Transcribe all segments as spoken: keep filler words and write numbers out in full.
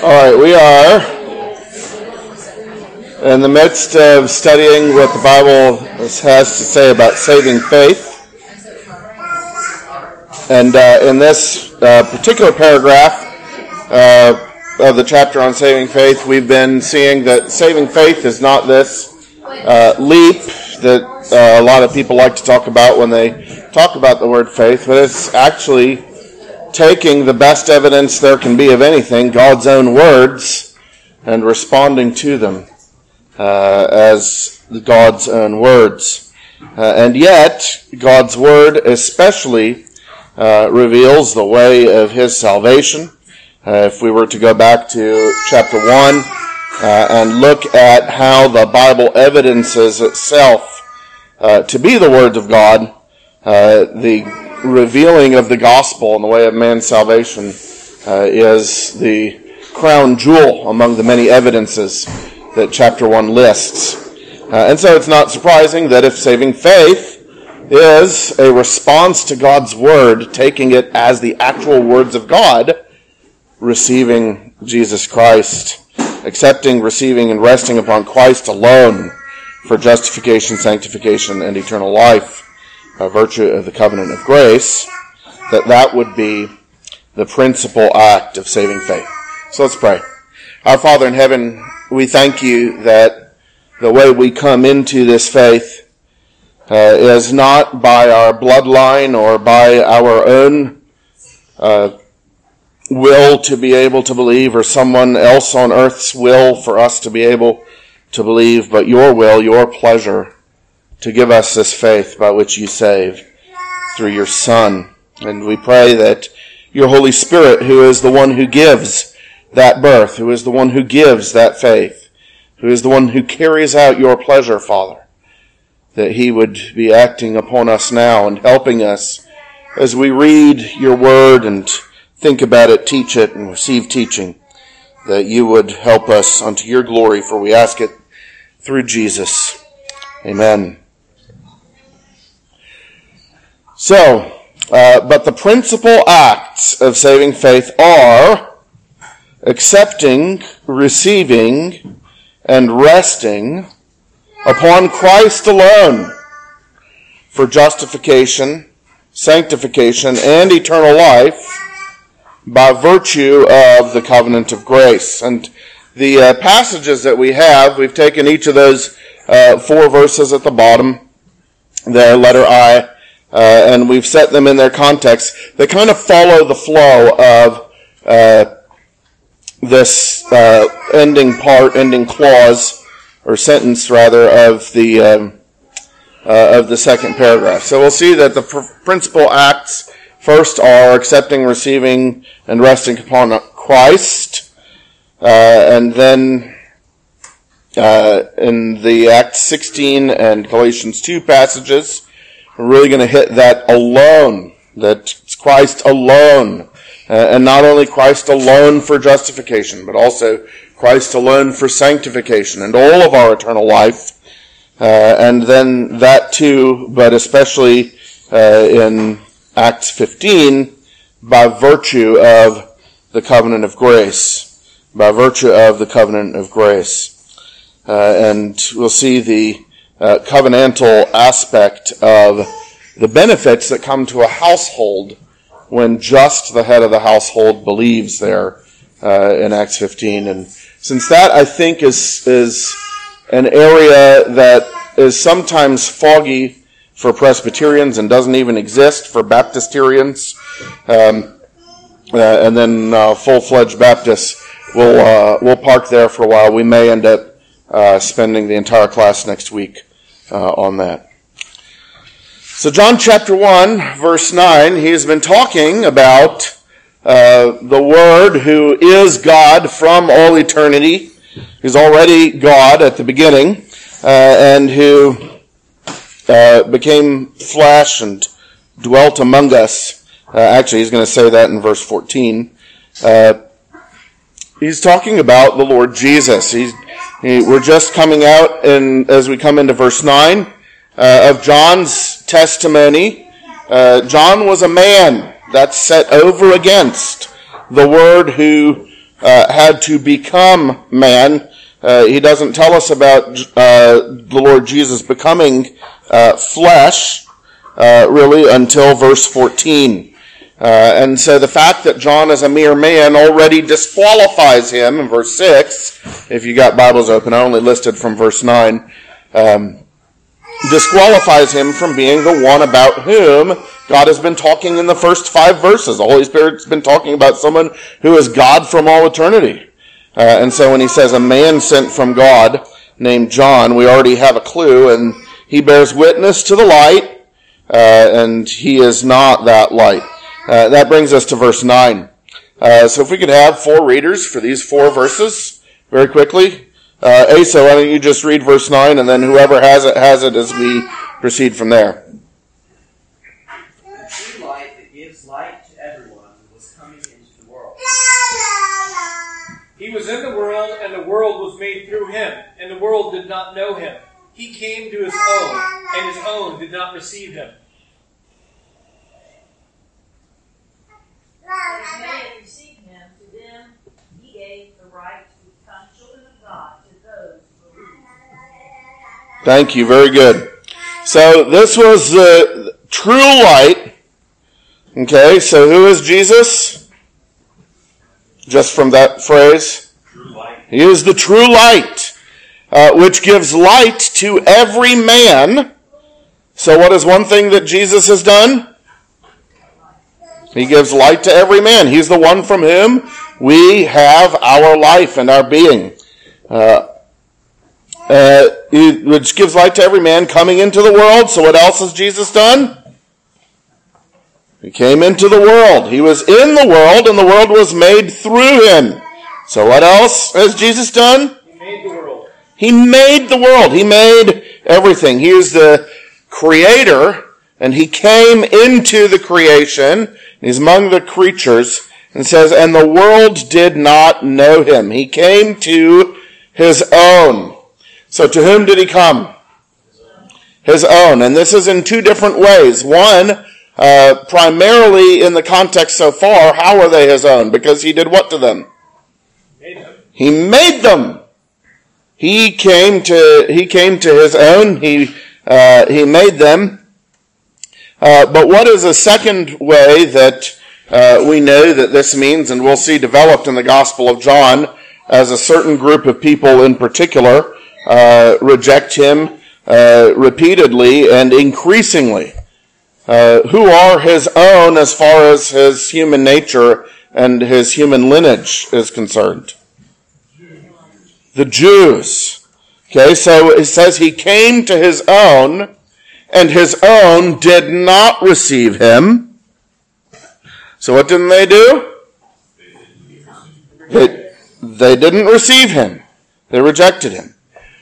All right, we are in the midst of studying what the Bible has to say about saving faith. And uh, in this uh, particular paragraph uh, of the chapter on saving faith, we've been seeing that saving faith is not this uh, leap that uh, a lot of people like to talk about when they talk about the word faith, but it's actually taking the best evidence there can be of anything, God's own words, and responding to them uh, as God's own words. Uh, and yet, God's word especially uh, reveals the way of His salvation. Uh, if we were to go back to chapter one uh, and look at how the Bible evidences itself uh, to be the words of God, uh, the revealing of the gospel in the way of man's salvation uh, is the crown jewel among the many evidences that chapter one lists. Uh, and so it's not surprising that if saving faith is a response to God's word, taking it as the actual words of God, receiving Jesus Christ, accepting, receiving, and resting upon Christ alone for justification, sanctification, and eternal life, by virtue of the covenant of grace, that that would be the principal act of saving faith. So let's pray. Our Father in heaven, we thank you that the way we come into this faith uh, is not by our bloodline or by our own uh, will to be able to believe, or someone else on earth's will for us to be able to believe, but your will, your pleasure, to give us this faith by which you save through your Son. And we pray that your Holy Spirit, who is the one who gives that birth, who is the one who gives that faith, who is the one who carries out your pleasure, Father, that He would be acting upon us now and helping us as we read your word and think about it, teach it, and receive teaching, that you would help us unto your glory, for we ask it through Jesus. Amen. So, uh, but the principal acts of saving faith are accepting, receiving, and resting upon Christ alone for justification, sanctification, and eternal life by virtue of the covenant of grace. And the uh, passages that we have, we've taken each of those uh, four verses at the bottom, the letter I, Uh, and we've set them in their context. They kind of follow the flow of uh, this uh, ending part, ending clause, or sentence rather, of the um, uh, of the second paragraph. So we'll see that the pr- principal acts first are accepting, receiving, and resting upon Christ, uh, and then uh, in the Acts sixteen and Galatians two passages, we're really going to hit that alone, that it's Christ alone, uh, and not only Christ alone for justification, but also Christ alone for sanctification and all of our eternal life. Uh, and then that too, but especially uh, in Acts fifteen, by virtue of the covenant of grace, by virtue of the covenant of grace. Uh, and we'll see the Uh, covenantal aspect of the benefits that come to a household when just the head of the household believes there uh, in Acts fifteen. And since that, I think, is is an area that is sometimes foggy for Presbyterians and doesn't even exist for Baptisterians, um, uh, and then uh, full-fledged Baptists, we'll, uh, we'll park there for a while. We may end up uh, spending the entire class next week Uh, on that. So John chapter one, verse nine, he has been talking about uh, the Word who is God from all eternity, who's already God at the beginning, uh, and who uh, became flesh and dwelt among us. Uh, actually, he's going to say that in verse fourteen. Uh, he's talking about the Lord Jesus. He's We're just coming out, in, as we come into verse nine, uh, of John's testimony. Uh, John was a man that's set over against the Word who uh, had to become man. Uh, he doesn't tell us about uh, the Lord Jesus becoming uh, flesh, uh, really, until verse fourteen. Uh, and so the fact that John is a mere man already disqualifies him in verse six. If you got Bibles open, I only listed from verse nine. Um, disqualifies him from being the one about whom God has been talking in the first five verses. The Holy Spirit's been talking about someone who is God from all eternity. Uh, and so when he says a man sent from God named John, we already have a clue, and he bears witness to the light, uh, and he is not that light. Uh, that brings us to verse nine. Uh, so if we could have four readers for these four verses very quickly. Uh, Asa, why don't you just read verse nine, and then whoever has it, has it as we proceed from there. The true light that gives light to everyone was coming into the world. He was in the world, and the world was made through him, and the world did not know him. He came to his own, and his own did not receive him. But as many as received him, to them he gave the right to become children of God, to those who believe. Thank you. Very good. So this was the true light. Okay, so who is Jesus? Just from that phrase? True light. He is the true light, uh, which gives light to every man. So what is one thing that Jesus has done? He gives light to every man. He's the one from whom we have our life and our being. Uh, uh, which gives light to every man coming into the world. So what else has Jesus done? He came into the world. He was in the world, and the world was made through him. So what else has Jesus done? He made the world. He made the world. He made everything. He is the creator, and he came into the creation. He's among the creatures, and says, and the world did not know him. He came to his own. So to whom did he come? His own. And this is in two different ways. One, uh, primarily in the context so far, how are they his own? Because he did what to them? Made them. He made them. He came to, he came to his own. He, uh, he made them. Uh, but what is a second way that uh, we know that this means, and we'll see developed in the Gospel of John, as a certain group of people in particular uh, reject him uh, repeatedly and increasingly, uh, who are his own as far as his human nature and his human lineage is concerned? The Jews. Okay, so it says he came to his own, and his own did not receive him. So what didn't they do? They, they didn't receive him. They rejected him.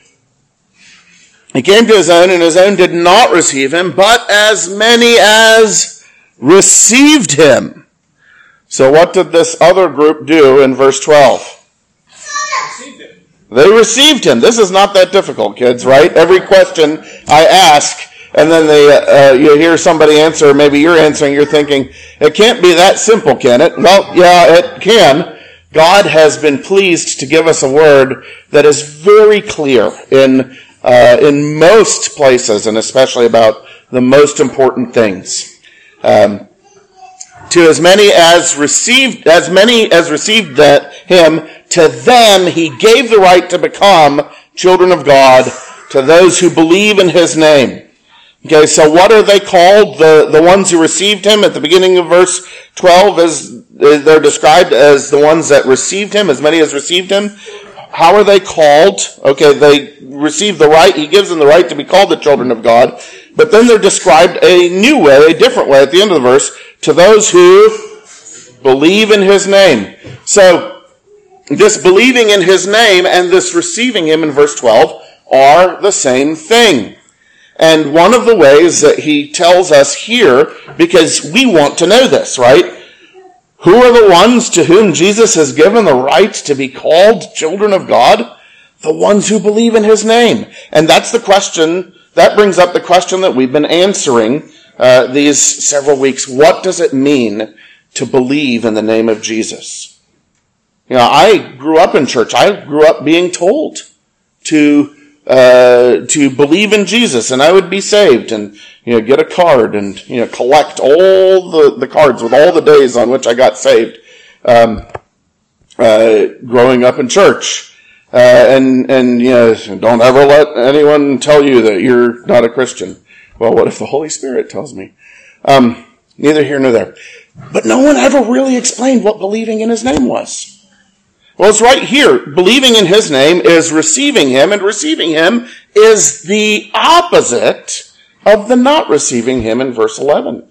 He came to his own, and his own did not receive him, but as many as received him. So what did this other group do in verse twelve? Received him. They received him. This is not that difficult, kids, right? Every question I ask, and then they, uh, you hear somebody answer, maybe you're answering, you're thinking, it can't be that simple, can it? Well, yeah, it can. God has been pleased to give us a word that is very clear in, uh, in most places, and especially about the most important things. Um, to as many as received, as many as received that him, to them he gave the right to become children of God, to those who believe in his name. Okay, so what are they called? The, the ones who received him at the beginning of verse twelve, is, they're described as the ones that received him, as many as received him. How are they called? Okay, they receive the right, he gives them the right to be called the children of God, but then they're described a new way, a different way at the end of the verse, to those who believe in his name. So, this believing in his name and this receiving him in verse twelve are the same thing. And one of the ways that he tells us here, because we want to know this, right? Who are the ones to whom Jesus has given the right to be called children of God? The ones who believe in his name. And that's the question, that brings up the question that we've been answering uh, these several weeks. What does it mean to believe in the name of Jesus? You know, I grew up in church. I grew up being told to uh, to believe in Jesus, and I would be saved, and you know, get a card, and you know, collect all the, the cards with all the days on which I got saved. Um, uh, growing up in church, uh, and and you know, don't ever let anyone tell you that you're not a Christian. Well, what if the Holy Spirit tells me? Um, neither here nor there. But no one ever really explained what believing in his name was. Well, it's right here. Believing in his name is receiving him, and receiving him is the opposite of the not receiving him in verse eleven.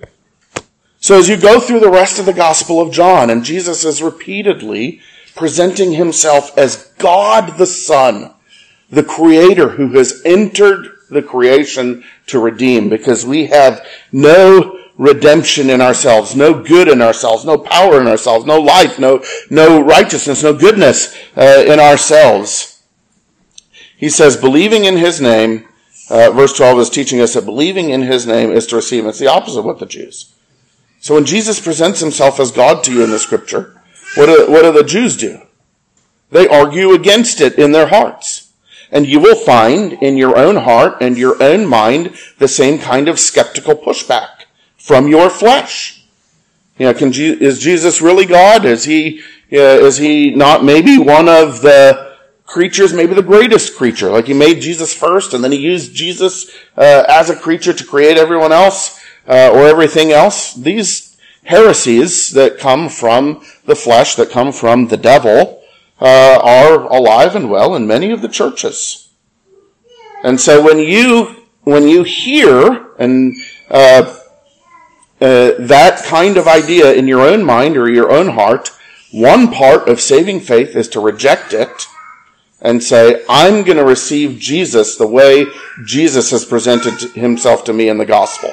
So as you go through the rest of the Gospel of John, and Jesus is repeatedly presenting himself as God the Son, the Creator who has entered the creation to redeem, because we have no redemption in ourselves, no good in ourselves, no power in ourselves, no life, no, no righteousness, no goodness uh, in ourselves. He says, believing in his name, uh, verse twelve is teaching us that believing in his name is to receive him. It's the opposite of what the Jews. So when Jesus presents himself as God to you in the scripture, what do, what do the Jews do? They argue against it in their hearts. And you will find in your own heart and your own mind the same kind of skeptical pushback from your flesh. You know, can Je- is Jesus really God? Is he uh, is he not maybe one of the creatures, maybe the greatest creature? Like he made Jesus first, and then he used Jesus uh, as a creature to create everyone else uh, or everything else. These heresies that come from the flesh, that come from the devil, uh, are alive and well in many of the churches. And so when you when you hear and uh, Uh, that kind of idea in your own mind or your own heart, one part of saving faith is to reject it and say, I'm going to receive Jesus the way Jesus has presented himself to me in the gospel.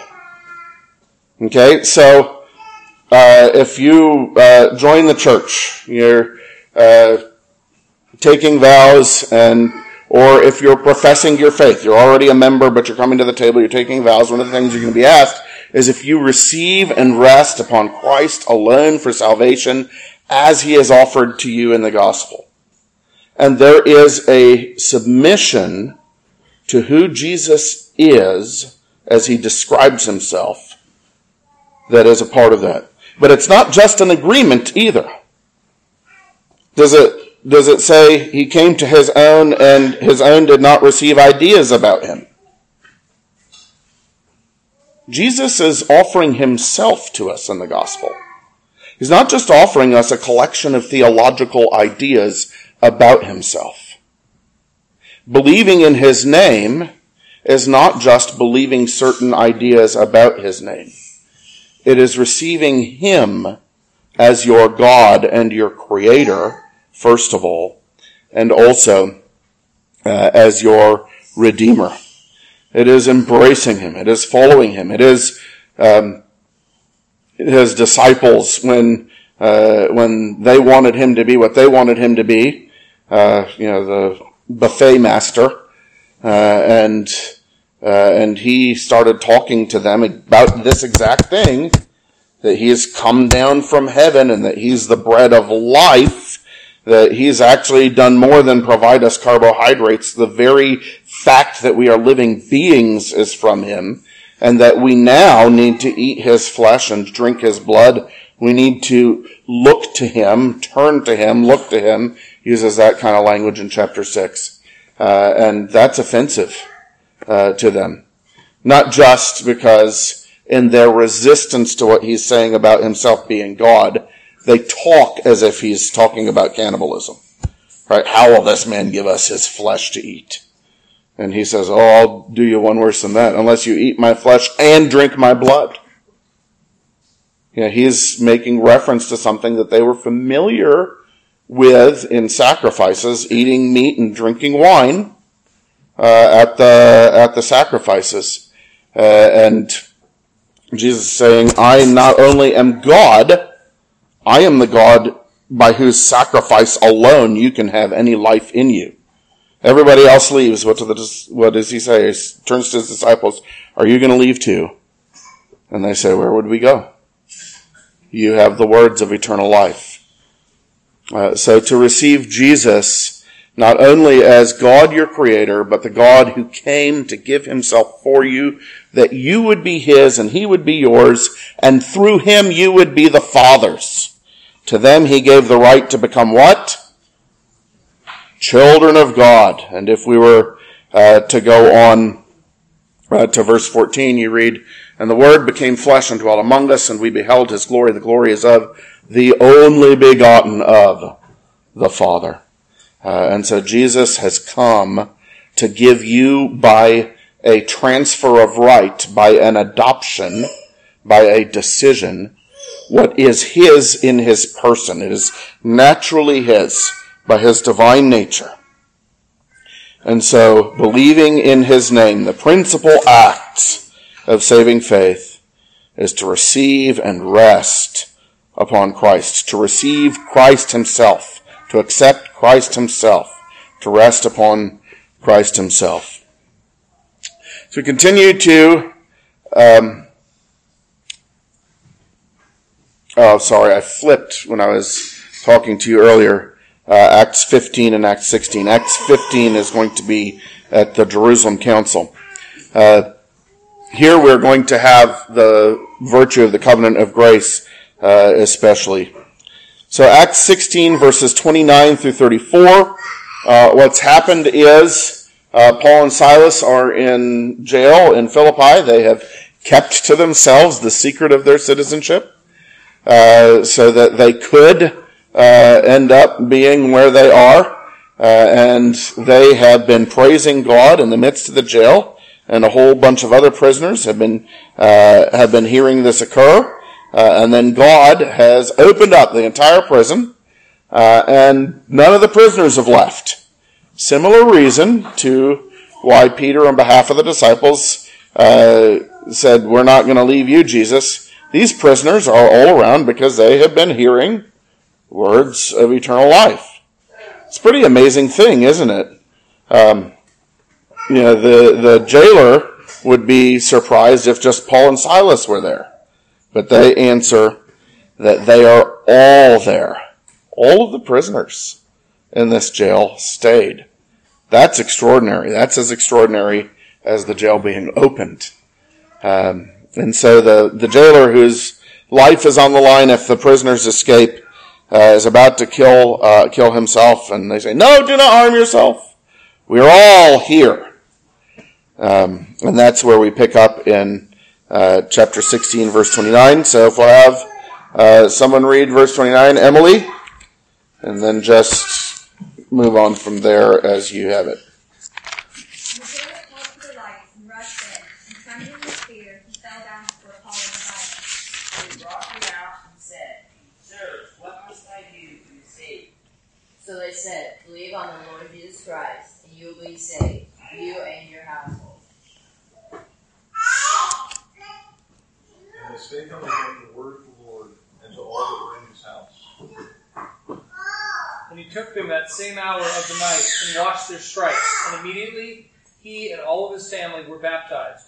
Okay, so uh, if you uh, join the church, you're uh, taking vows, and or if you're professing your faith, you're already a member, but you're coming to the table, you're taking vows, one of the things you're going to be asked is if you receive and rest upon Christ alone for salvation as he is offered to you in the gospel. And there is a submission to who Jesus is as he describes himself that is a part of that. But it's not just an agreement either. Does it, does it say he came to his own and his own did not receive ideas about him? Jesus is offering himself to us in the gospel. He's not just offering us a collection of theological ideas about himself. Believing in his name is not just believing certain ideas about his name. It is receiving him as your God and your creator, first of all, and also uh, as your redeemer. It is embracing him. It is following him. It is um, his disciples when uh, when they wanted him to be what they wanted him to be. Uh, you know, the buffet master, uh, and uh, and he started talking to them about this exact thing, that he has come down from heaven and that he's the bread of life. That he's actually done more than provide us carbohydrates. The very fact that we are living beings is from him, and that we now need to eat his flesh and drink his blood. We need to look to him, turn to him, look to him. He uses that kind of language in chapter six. Uh, and that's offensive uh, to them. Not just because in their resistance to what he's saying about himself being God, they talk as if he's talking about cannibalism. Right? How will this man give us his flesh to eat? And he says, oh, I'll do you one worse than that, unless you eat my flesh and drink my blood. Yeah, he's making reference to something that they were familiar with in sacrifices, eating meat and drinking wine uh, at the at the sacrifices. Uh, and Jesus is saying, I not only am God, I am the God by whose sacrifice alone you can have any life in you. Everybody else leaves. What, to the, what does he say? He turns to his disciples, are you going to leave too? And they say, where would we go? You have the words of eternal life. Uh, so to receive Jesus, not only as God your creator, but the God who came to give himself for you, that you would be his and he would be yours, and through him you would be the Father's. To them he gave the right to become what? Children of God. And if we were uh, to go on uh, to verse fourteen, you read, and the Word became flesh and dwelt among us, and we beheld his glory. The glory is of the only begotten of the Father. Uh, and so Jesus has come to give you, by a transfer of right, by an adoption, by a decision, what is his in his person. It is naturally his by his divine nature. And so, believing in his name, the principal act of saving faith is to receive and rest upon Christ, to receive Christ himself, to accept Christ himself, to rest upon Christ himself. So we continue to, um, oh, sorry, I flipped when I was talking to you earlier, uh, Acts fifteen and Acts sixteen. Acts fifteen is going to be at the Jerusalem Council. Uh, here we're going to have the virtue of the covenant of grace, uh, especially. So Acts sixteen, verses twenty-nine through thirty-four. Uh, what's happened is uh, Paul and Silas are in jail in Philippi. They have kept to themselves the secret of their citizenship, uh, so that they could uh, end up being where they are. Uh, and they have been praising God in the midst of the jail, and a whole bunch of other prisoners have been uh, have been hearing this occur. Uh, and then God has opened up the entire prison, uh, and none of the prisoners have left. Similar reason to why Peter, on behalf of the disciples, uh, said, "We're not going to leave you, Jesus." These prisoners are all around because they have been hearing words of eternal life. It's a pretty amazing thing, isn't it? Um, you know, the, the jailer would be surprised if just Paul and Silas were there. But they answer that they are all there. All of the prisoners in this jail stayed. That's extraordinary. That's as extraordinary as the jail being opened. Um, and so the, the jailer, whose life is on the line if the prisoners escape, uh, is about to kill uh, kill himself. And they say, "No, do not harm yourself. We are all here." Um, and that's where we pick up in Uh, chapter sixteen, verse twenty-nine. So if we'll have uh, someone read verse twenty-nine, Emily, and then just move on from there as you have it. The jailer called for the lights and rushed in, and trembling with fear, he fell down before Paul and Silas. They brought him out and said, "Sirs, what must I do to be saved?" So they said, "Believe on the Lord Jesus Christ, and you will be saved, you and your household." And they spake unto him the word of the Lord, and to all that were in his house. And he took them that same hour of the night and washed their stripes, and immediately he and all of his family were baptized.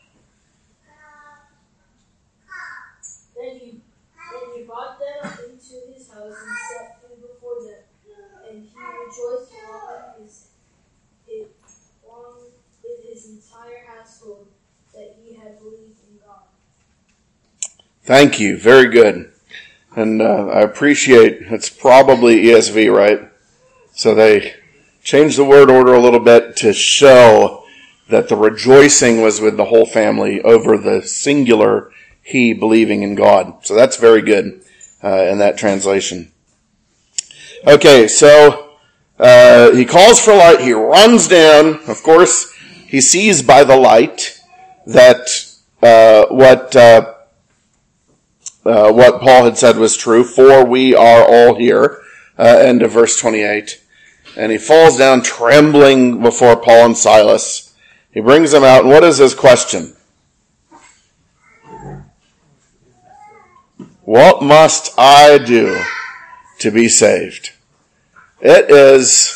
Then he, then he brought them into his house and set food before them, and he rejoiced along his, it, along with his entire household that he had believed in God. Thank you. Very good. And uh, I appreciate, it's probably E S V, right? So they changed the word order a little bit to show that the rejoicing was with the whole family over the singular he believing in God. So that's very good uh, in that translation. Okay, so uh, he calls for light. He runs down. Of course, he sees by the light that uh, what... Uh, Uh, what Paul had said was true, for we are all here, uh, end of verse twenty-eight. And he falls down trembling before Paul and Silas. He brings them out, and what is his question? What must I do to be saved? It is,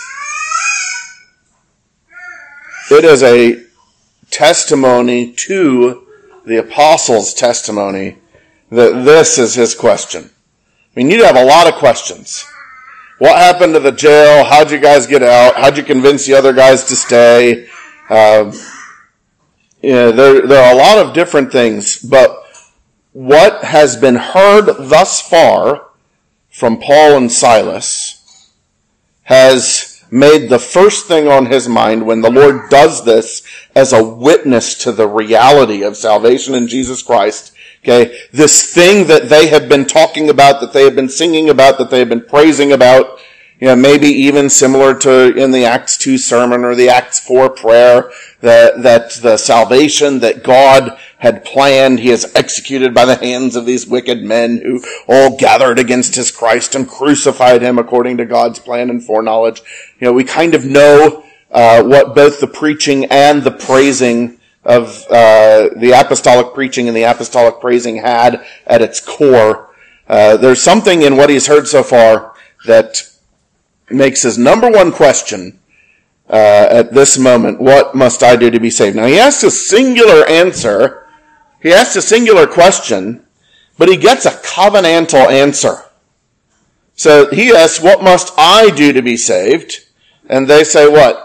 it is a testimony to the apostles' testimony that this is his question. I mean, you'd have a lot of questions. what happened to the jail? How'd you guys get out? How'd you convince the other guys to stay? Uh, you know, there, there are a lot of different things, but what has been heard thus far from Paul and Silas has made the first thing on his mind when the Lord does this as a witness to the reality of salvation in Jesus Christ. Okay, this thing that they have been talking about, that they have been singing about, that they have been praising about, you know, maybe even similar to in the Acts two sermon or the Acts four prayer, that, that the salvation that God had planned, he has executed by the hands of these wicked men who all gathered against his Christ and crucified him according to God's plan and foreknowledge. You know, we kind of know uh, what both the preaching and the praising of uh, the apostolic preaching and the apostolic praising had at its core. Uh, there's something in what he's heard so far that makes his number one question uh, at this moment, what must I do to be saved? Now, he asks a singular answer. He asks a singular question, but he gets a covenantal answer. So he asks, what must I do to be saved? And they say what?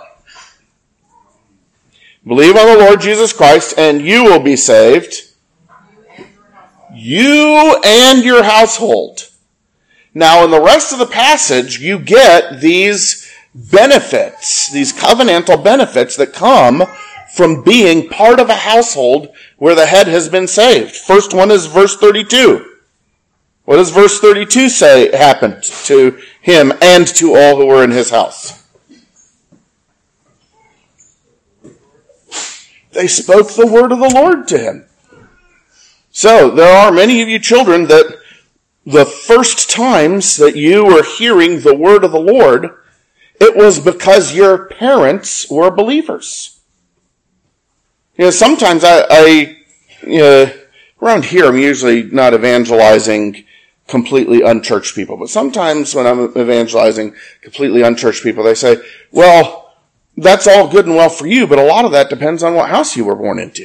Believe on the Lord Jesus Christ, and you will be saved. You and your household. Now, in the rest of the passage, you get these benefits, these covenantal benefits that come from being part of a household where the head has been saved. First one is verse thirty-two. What does verse thirty-two say happened to him and to all who were in his house? They spoke the word of the Lord to him. So, there are many of you children that the first times that you were hearing the word of the Lord, it was because your parents were believers. You know, sometimes I, I you know, around here I'm usually not evangelizing completely unchurched people, but sometimes when I'm evangelizing completely unchurched people, they say, well, that's all good and well for you, but a lot of that depends on what house you were born into.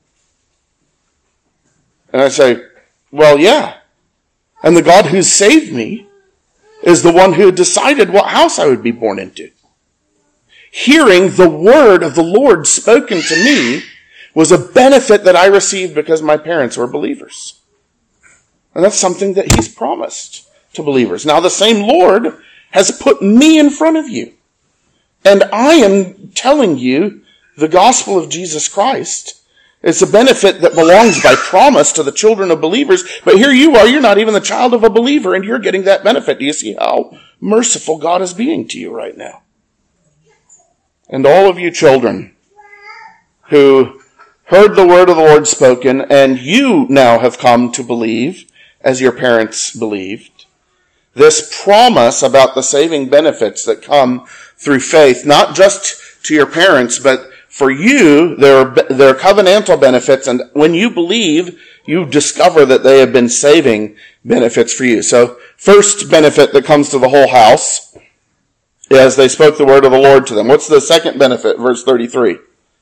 And I say, well, yeah. And the God who saved me is the one who decided what house I would be born into. Hearing the word of the Lord spoken to me was a benefit that I received because my parents were believers. And that's something that he's promised to believers. Now, the same Lord has put me in front of you. And I am telling you the gospel of Jesus Christ. It's a benefit that belongs by promise to the children of believers. But here you are, you're not even the child of a believer, and you're getting that benefit. Do you see how merciful God is being to you right now? And all of you children who heard the word of the Lord spoken, and you now have come to believe as your parents believed, this promise about the saving benefits that come through faith, not just to your parents, but for you, there are, there are covenantal benefits, and when you believe, you discover that they have been saving benefits for you. So, first benefit that comes to the whole house is they spoke the word of the Lord to them. What's the second benefit? Verse thirty-three.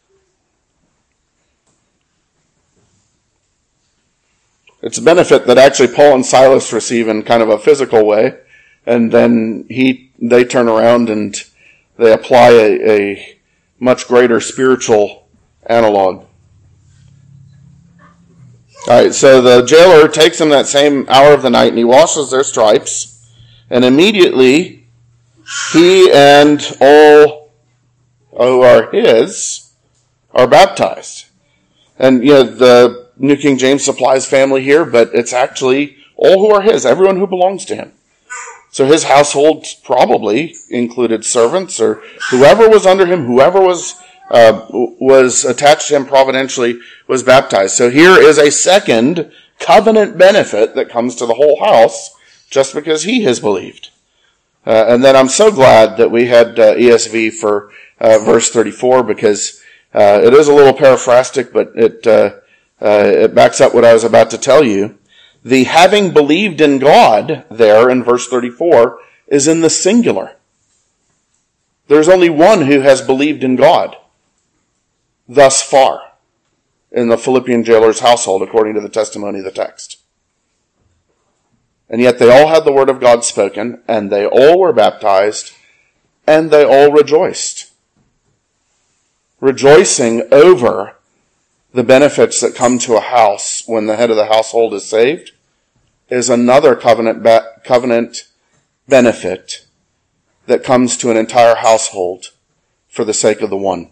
It's a benefit that actually Paul and Silas receive in kind of a physical way, and then he they turn around and they apply a, a much greater spiritual analog. Alright, so the jailer takes them that same hour of the night and he washes their stripes, and immediately he and all who are his are baptized. And you know, the New King James supplies family here, but it's actually all who are his, everyone who belongs to him. So his household probably included servants or whoever was under him, whoever was uh, was attached to him providentially was baptized. So here is a second covenant benefit that comes to the whole house just because he has believed. Uh, and then I'm so glad that we had uh, E S V for uh, verse thirty-four because uh, it is a little paraphrastic, but it uh, uh, it backs up what I was about to tell you. The having believed in God there in verse thirty-four is in the singular. There's only one who has believed in God thus far in the Philippian jailer's household, according to the testimony of the text. And yet they all had the word of God spoken, and they all were baptized, and they all rejoiced. Rejoicing over the benefits that come to a house when the head of the household is saved is another covenant ba- covenant benefit that comes to an entire household for the sake of the one.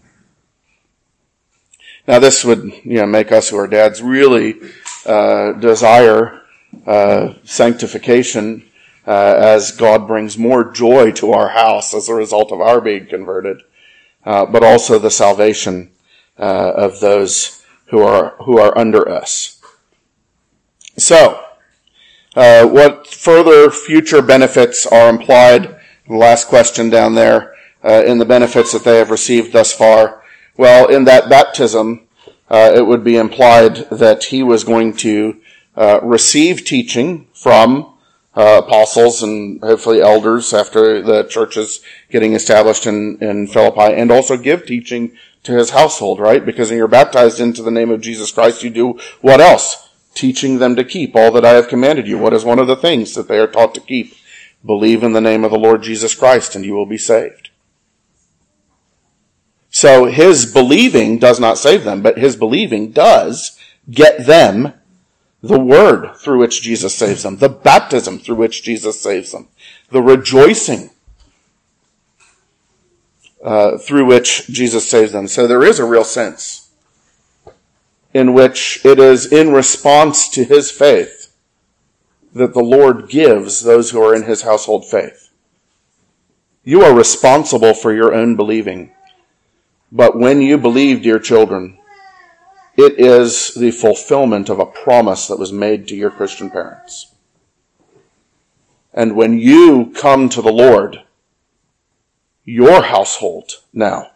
Now this would, you know, make us who are dads really uh, desire uh, sanctification uh, as God brings more joy to our house as a result of our being converted, uh, but also the salvation uh, of those who are who are under us. So, uh, what further future benefits are implied? The last question down there, uh, in the benefits that they have received thus far. Well, in that baptism, uh, it would be implied that he was going to uh, receive teaching from uh, apostles and hopefully elders after the church is getting established in, in Philippi, and also give teaching to his household, right? Because when you're baptized into the name of Jesus Christ, you do what else? Teaching them to keep all that I have commanded you. What is one of the things that they are taught to keep? Believe in the name of the Lord Jesus Christ and you will be saved. So his believing does not save them, but his believing does get them the word through which Jesus saves them, the baptism through which Jesus saves them, the rejoicing uh, through which Jesus saves them. So there is a real sense in which it is in response to his faith that the Lord gives those who are in his household faith. You are responsible for your own believing. But when you believe, dear children, it is the fulfillment of a promise that was made to your Christian parents. And when you come to the Lord, your household now,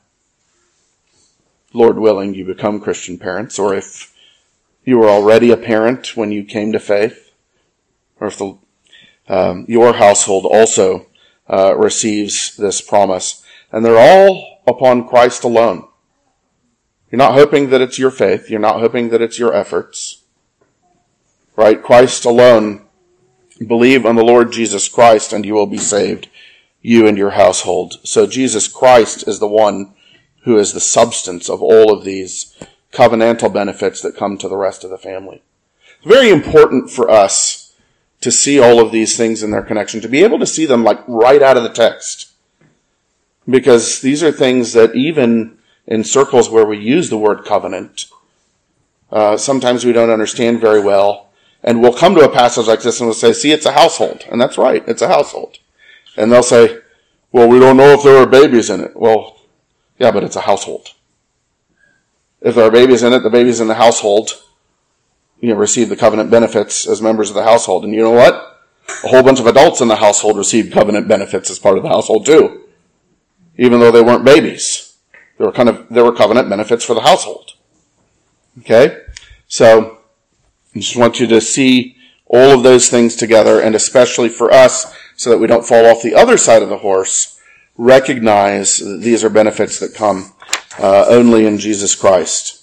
Lord willing, you become Christian parents, or if you were already a parent when you came to faith, or if the, um, your household also uh, receives this promise. And they're all upon Christ alone. You're not hoping that it's your faith. You're not hoping that it's your efforts. Right? Christ alone. Believe on the Lord Jesus Christ and you will be saved, you and your household. So Jesus Christ is the one who is the substance of all of these covenantal benefits that come to the rest of the family. It's very important for us to see all of these things in their connection, to be able to see them like right out of the text. Because these are things that even in circles where we use the word covenant, uh, sometimes we don't understand very well. And we'll come to a passage like this and we'll say, see, it's a household. And that's right, it's a household. And they'll say, well, we don't know if there are babies in it. Well, yeah, but it's a household. If there are babies in it, the babies in the household, you know, receive the covenant benefits as members of the household. And you know what? A whole bunch of adults in the household received covenant benefits as part of the household too. Even though they weren't babies. There were kind of, there were covenant benefits for the household. Okay? So, I just want you to see all of those things together, and especially for us, so that we don't fall off the other side of the horse, recognize that these are benefits that come uh, only in Jesus Christ.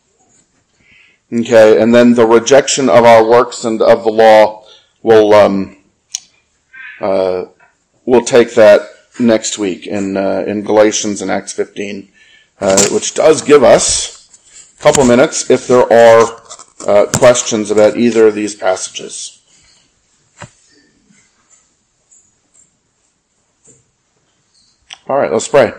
Okay, and then the rejection of our works and of the law will um, uh, we'll take that next week in uh, in Galatians and Acts fifteen, uh, which does give us a couple minutes if there are uh, questions about either of these passages. All right, let's pray.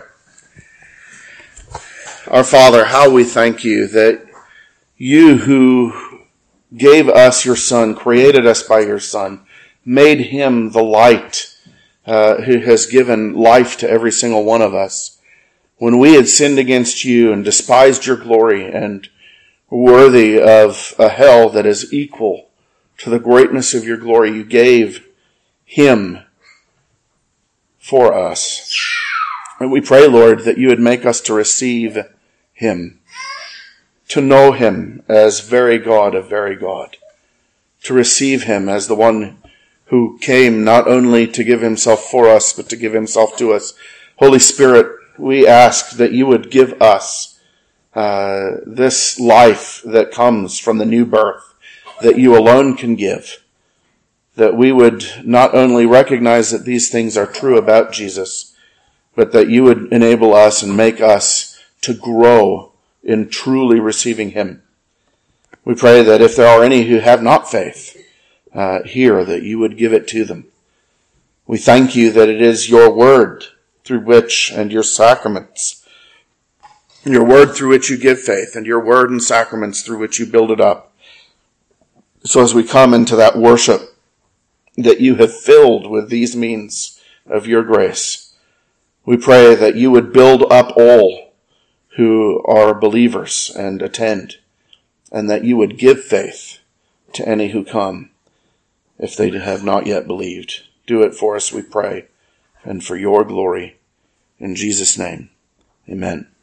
Our Father, how we thank you that you who gave us your Son, created us by your Son, made him the light uh, who has given life to every single one of us. When we had sinned against you and despised your glory and were worthy of a hell that is equal to the greatness of your glory, you gave him for us. And we pray, Lord, that you would make us to receive him, to know him as very God of very God, to receive him as the one who came not only to give himself for us, but to give himself to us. Holy Spirit, we ask that you would give us uh, this life that comes from the new birth that you alone can give, that we would not only recognize that these things are true about Jesus, but that you would enable us and make us to grow in truly receiving him. We pray that if there are any who have not faith uh, here, that you would give it to them. We thank you that it is your word through which, and your sacraments, your word through which you give faith, and your word and sacraments through which you build it up. So as we come into that worship that you have filled with these means of your grace, we pray that you would build up all who are believers and attend, and that you would give faith to any who come if they have not yet believed. Do it for us, we pray, and for your glory. In Jesus' name, amen.